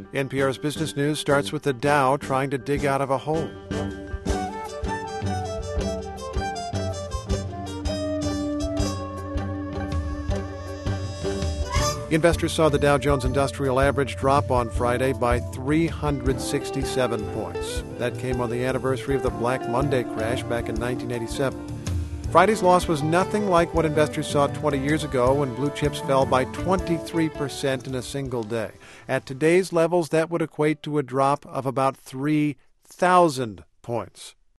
NPR's Business News starts with the Dow trying to dig out of a hole. Investors saw the Dow Jones Industrial Average drop on Friday by 367 points. That came on the anniversary of the Black Monday crash back in 1987. Friday's loss was nothing like what investors saw 20 years ago when blue chips fell by 23% in a single day. At today's levels, that would equate to a drop of about 3,000 points.